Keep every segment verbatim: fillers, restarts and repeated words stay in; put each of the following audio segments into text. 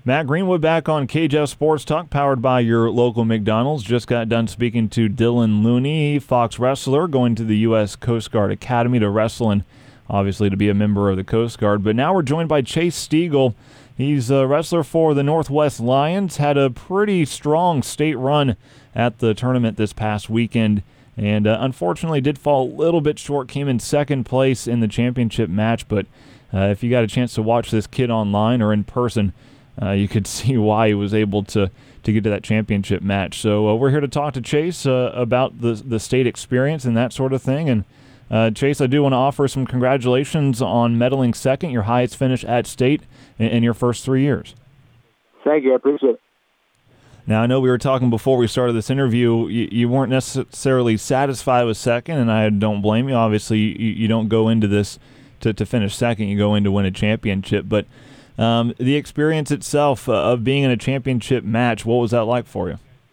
Matt Greenwood back on K J F Sports Talk, powered by your local McDonald's. Just got done speaking to Dylan Looney, Fox wrestler, going to the U S Coast Guard Academy to wrestle and obviously to be a member of the Coast Guard. But now we're joined by Chase Stiegel. He's a wrestler for the Northwest Lions, had a pretty strong state run at the tournament this past weekend, and uh, unfortunately did fall a little bit short, came in second place in the championship match. But uh, if you got a chance to watch this kid online or in person, Uh, you could see why he was able to, to get to that championship match. So uh, we're here to talk to Chase uh, about the the state experience and that sort of thing. And uh, Chase, I do want to offer some congratulations on medaling second, your highest finish at state in, in your first three years. Thank you. I appreciate it. Now, I know we were talking before we started this interview, you, you weren't necessarily satisfied with second, and I don't blame you. Obviously, you, you don't go into this to, to finish second. You go in to win a championship. But Um, the experience itself uh, of being in a championship match, what was that like for you?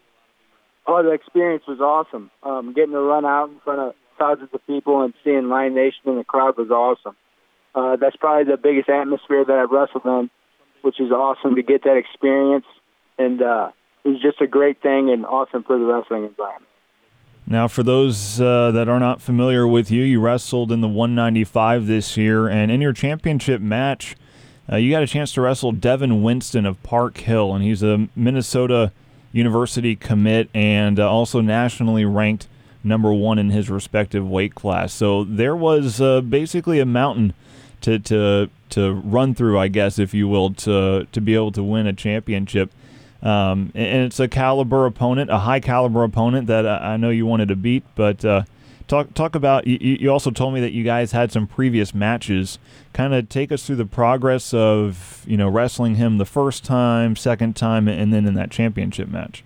Oh, the experience was awesome. Um, getting to run out in front of thousands of people and seeing Lion Nation in the crowd was awesome. Uh, that's probably the biggest atmosphere that I've wrestled in, which is awesome to get that experience. And uh, it was just a great thing and awesome for the wrestling environment. Now, for those uh, that are not familiar with you, you wrestled in the one ninety-five this year, and in your championship match, Uh, you got a chance to wrestle Devin Winston of Park Hill, and he's a Minnesota University commit and uh, also nationally ranked number one in his respective weight class. So there was uh, basically a mountain to, to to run through, I guess, if you will, to to be able to win a championship. Um, and it's a caliber opponent, a high caliber opponent that I know you wanted to beat, but uh, Talk talk about, you, you also told me that you guys had some previous matches. Kind of take us through the progress of, you know, wrestling him the first time, second time, and then in that championship match.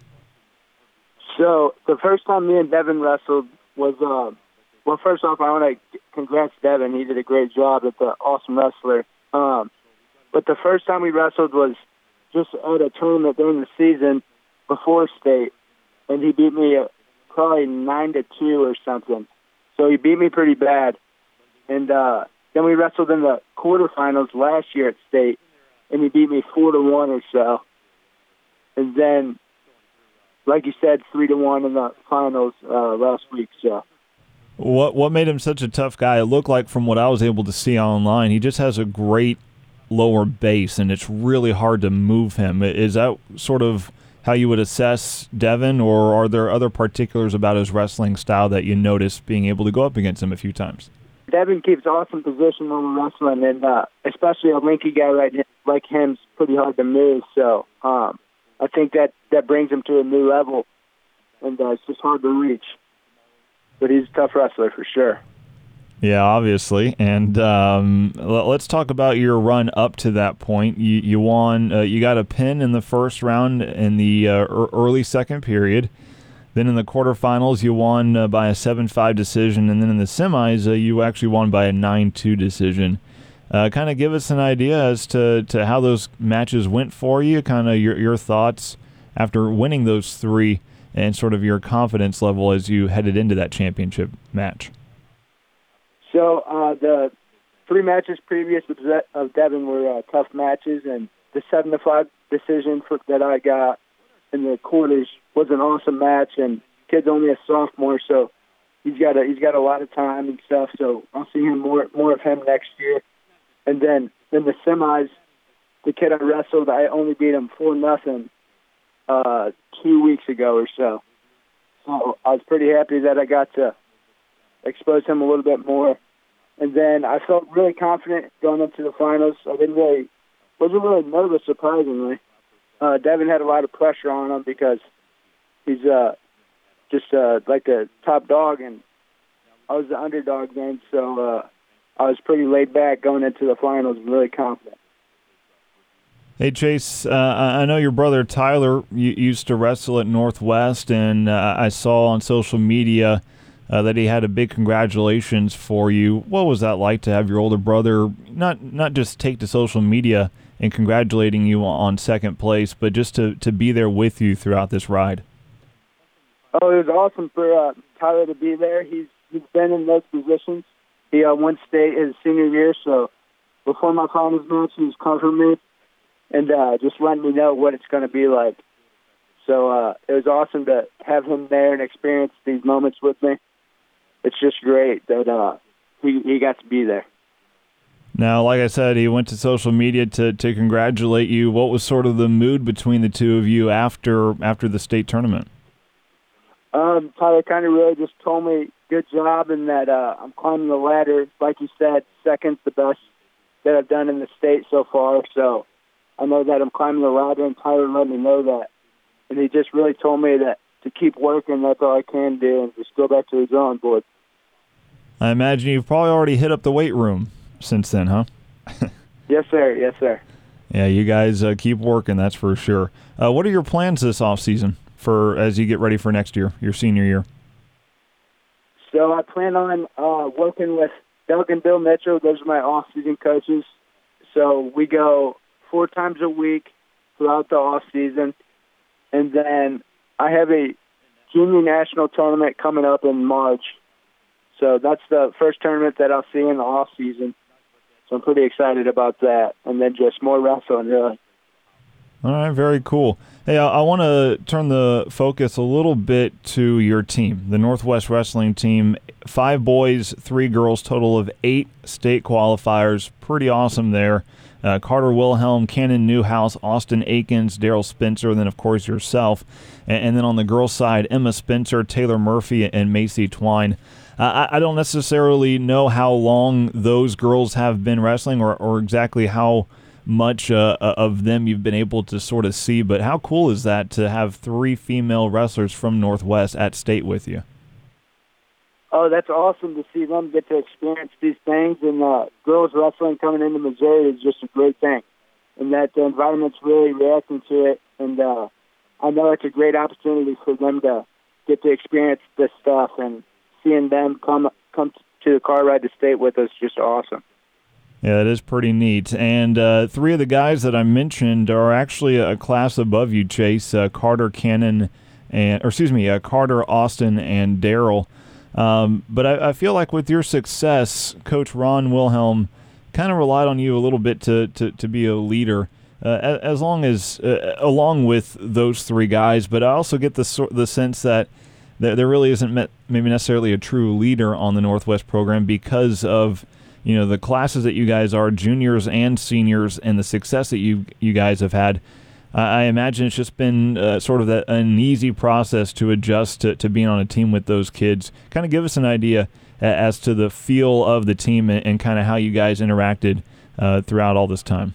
So the first time me and Devin wrestled was, uh, well, first off, I want to congrats Devin. He did a great job at the awesome wrestler. Um, but the first time we wrestled was just at a tournament during the season before state, and he beat me a probably nine to two or something. So he beat me pretty bad. And uh, then we wrestled in the quarterfinals last year at state, and he beat me four to one or so. And then, like you said, three to one in the finals uh, last week. So. What what made him such a tough guy? It looked like, from what I was able to see online, he just has a great lower base, and it's really hard to move him. Is that sort of how you would assess Devin, or are there other particulars about his wrestling style that you notice being able to go up against him a few times? Devin keeps awesome position when we're wrestling, and uh, especially a lanky guy like, like him is pretty hard to move. So um, I think that, that brings him to a new level, and uh, it's just hard to reach. But he's a tough wrestler for sure. Yeah, obviously. And um, let's talk about your run up to that point. You you won. Uh, you got a pin in the first round in the uh, early second period. Then in the quarterfinals, you won uh, by a seven five decision. And then in the semis, uh, you actually won by a nine two decision. Uh, kind of give us an idea as to, to how those matches went for you, kind of your, your thoughts after winning those three, and sort of your confidence level as you headed into that championship match. So uh, the three matches previous of Devin were uh, tough matches, and the seven to five decision for, that I got in the quarters was an awesome match. And kid's only a sophomore, so he's got a he's got a lot of time and stuff. So I'll see him more more of him next year. And then in the semis, the kid I wrestled, I only beat him four nothing uh, two weeks ago or so. So I was pretty happy that I got to expose him a little bit more. And then I felt really confident going into the finals. I didn't really, wasn't really nervous, surprisingly. Uh, Devin had a lot of pressure on him because he's uh, just uh, like the top dog, and I was the underdog then, so uh, I was pretty laid back going into the finals and really confident. Hey, Chase, uh, I know your brother Tyler used to wrestle at Northwest, and uh, I saw on social media Uh, that he had a big congratulations for you. What was that like to have your older brother not not just take to social media and congratulating you on second place, but just to, to be there with you throughout this ride? Oh, it was awesome for uh, Tyler to be there. He's he's been in those positions. He uh, won state his senior year, so before my finals match, he was covering me. and uh, just letting me know what it's going to be like. So uh, it was awesome to have him there and experience these moments with me. It's just great that uh, he, he got to be there. Now, like I said, he went to social media to, to congratulate you. What was sort of the mood between the two of you after after the state tournament? Um, Tyler kind of really just told me, good job, and that uh, I'm climbing the ladder. Like you said, second's the best that I've done in the state so far. So I know that I'm climbing the ladder, and Tyler let me know that. And he just really told me that to keep working, that's all I can do, and just go back to the drawing board. I imagine you've probably already hit up the weight room since then, huh? Yes, sir. Yes, sir. Yeah, you guys uh, keep working, that's for sure. Uh, what are your plans this offseason for as you get ready for next year, your senior year? So I plan on uh, working with Doug and Bill Mitchell. Those are my off-season coaches. So we go four times a week throughout the off-season. And then I have a junior national tournament coming up in March. So that's the first tournament that I'll see in the off-season. So I'm pretty excited about that. And then just more wrestling, really. All right, very cool. Hey, I, I want to turn the focus a little bit to your team, the Northwest Wrestling team. Five boys, three girls, total of eight state qualifiers. Pretty awesome there. Uh, Carter Wilhelm, Cannon Newhouse, Austin Akins, Daryl Spencer, and then, of course, yourself. And, and then on the girls' side, Emma Spencer, Taylor Murphy, and Macy Twine. Uh, I, I don't necessarily know how long those girls have been wrestling or, or exactly how much uh, of them you've been able to sort of see, but how cool is that to have three female wrestlers from Northwest at state with you? Oh, that's awesome to see them get to experience these things, and uh, girls wrestling coming into Missouri is just a great thing, and that the environment's really reacting to it, and uh, I know it's a great opportunity for them to get to experience this stuff, and seeing them come come to the car ride to state with us is just awesome. Yeah, it is pretty neat. And uh, three of the guys that I mentioned are actually a class above you, Chase. Uh, Carter, Cannon, and or excuse me, uh, Carter, Austin, and Daryl. Um, but I, I feel like with your success, Coach Ron Wilhelm kind of relied on you a little bit to to, to be a leader, uh, as long as uh, along with those three guys. But I also get the the sense that there really isn't maybe necessarily a true leader on the Northwest program because of, you know, the classes that you guys are, juniors and seniors, and the success that you you guys have had. Uh, I imagine it's just been uh, sort of that, an easy process to adjust to, to being on a team with those kids. Kind of give us an idea as to the feel of the team and, and kind of how you guys interacted uh, throughout all this time.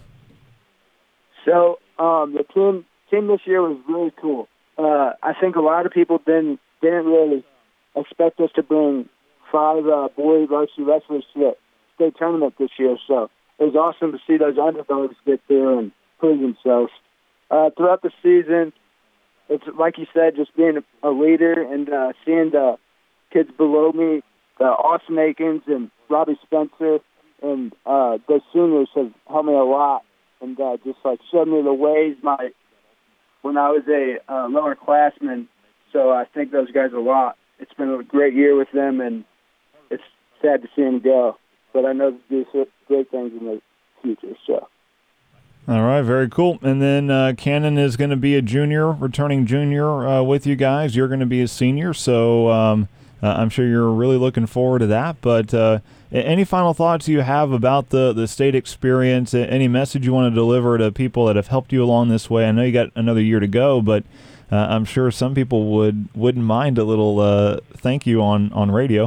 So um, the team team this year was really cool. Uh, I think a lot of people didn't didn't really expect us to bring five uh, boy varsity wrestlers to the state tournament this year. So it was awesome to see those underdogs get there and prove themselves. Uh, throughout the season, it's like you said, just being a leader and uh, seeing the kids below me, uh, Austin Akins and Robbie Spencer, and uh, those seniors have helped me a lot, and uh, just like showed me the ways my when I was a uh, lower classman. So I thank those guys a lot. It's been a great year with them, and it's sad to see them go. But I know they'll do great things in the future. So. All right, very cool. And then uh, Cannon is going to be a junior, returning junior uh, with you guys. You're going to be a senior, so um, uh, I'm sure you're really looking forward to that. But uh, any final thoughts you have about the, the state experience, any message you want to deliver to people that have helped you along this way? I know you got another year to go, but uh, I'm sure some people would, wouldn't mind a little uh, thank you on, on radio.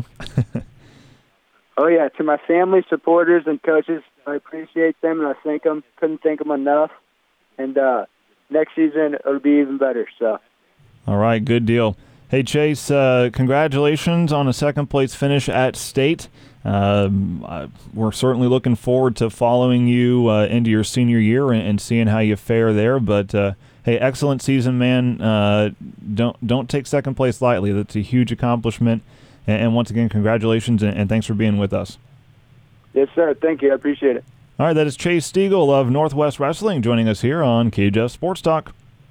Oh, yeah, to my family, supporters, and coaches, I appreciate them, and I thank them. Couldn't thank them enough. And uh, next season, it'll be even better. So. All right, good deal. Hey, Chase, uh, congratulations on a second-place finish at state. Um, I, we're certainly looking forward to following you uh, into your senior year and, and seeing how you fare there. But, uh, hey, excellent season, man. Uh, don't don't take second place lightly. That's a huge accomplishment. And once again, congratulations, and thanks for being with us. Yes, sir. Thank you. I appreciate it. All right, that is Chase Stiegel of Northwest Wrestling joining us here on K J F Sports Talk.